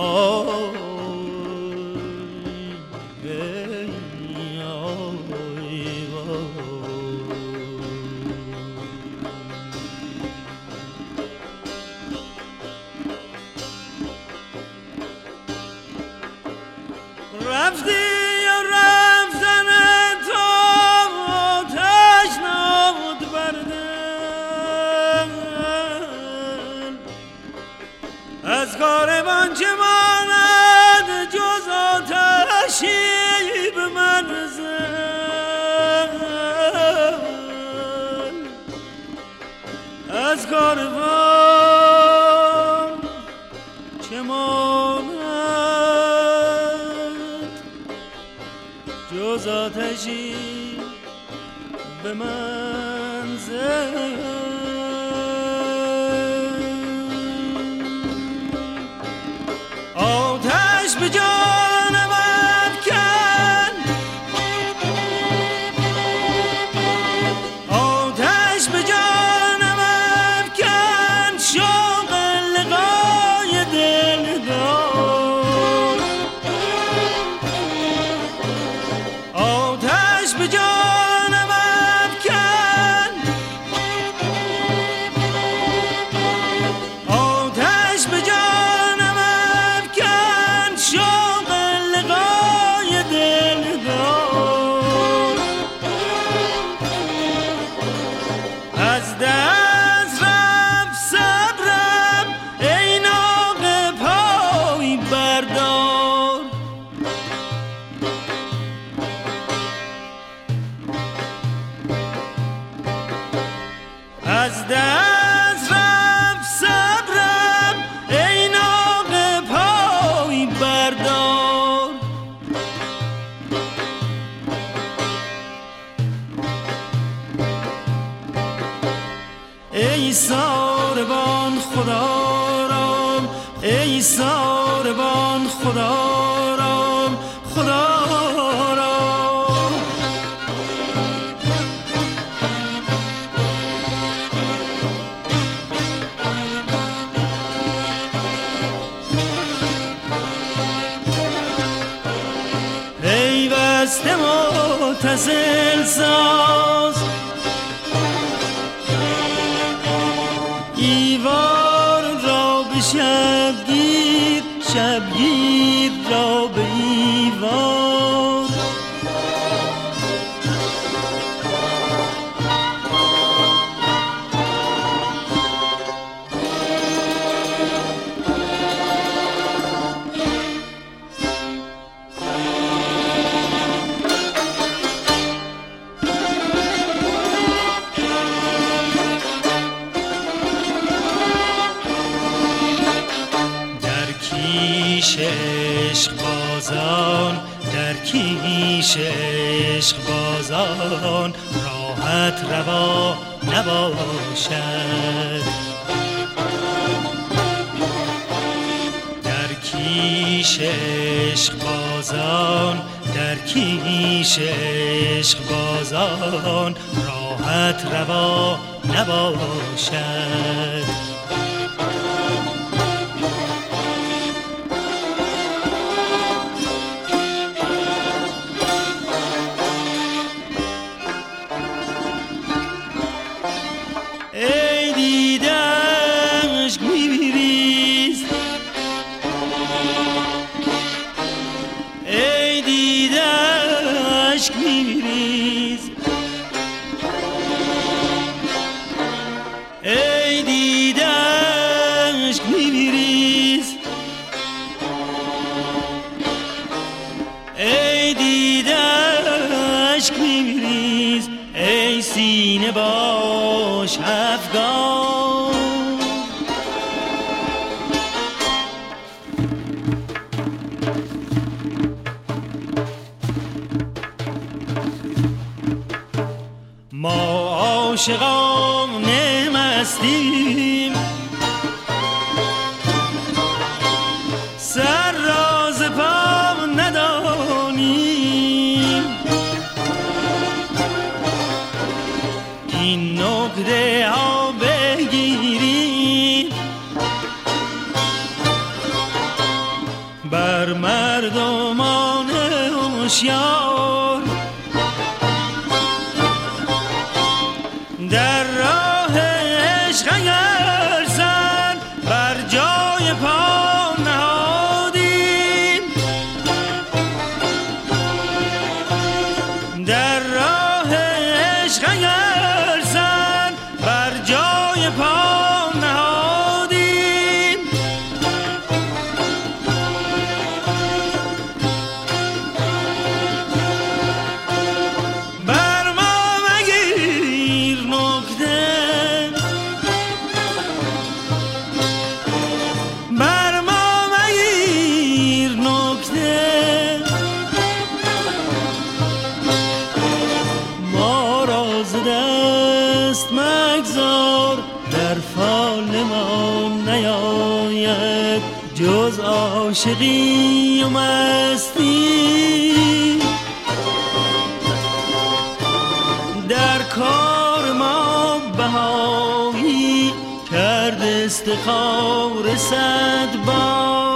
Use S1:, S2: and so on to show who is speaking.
S1: از کاروان چه ماند جز آتشی به منزل. آتش به جانم افکن، آتش به جانم افکن، شوق لقای دلدار. آتش به جانم افکن، آتش به جانم افکن، شوق لقای دلدار. از دست رفت صبرم ای ناقه پای بردار. از دست رفت صبرم ای ناقه پای بردار. ای ساربان خدا رام، ای ساربان خدا رام، خدا رام. پیوسته متصل ساز ایوان را به شبگیر، شبگیر را به ایوان. عشق بازان، در کیش عشق بازان راحت روا نباشد. در کیش عشق بازان، در کیش عشق بازان راحت روا نباشد. ای دیده عشق می‌ریز، ای دیده عشق می‌ریز، ای دیده عشق می‌ریز، ای دیده عشق می‌ریز. ای سینه باش افغان، ما عاشقان مستیم، سر راز پا ندانیم. این نکته ها بگیریم، بر مردمان هوشیار. در راه عشق اگر سر بر جای پا نهادیم، در راه عشق اگر سر بر جای پا نهادیم، بر ما مگیر نکته، بر ما مگیر نکته، ما را ز دست مگذار، در فال ما نیاید جز عاشقی و مستی. در کار ما بهایی کرد استخار 100 بار،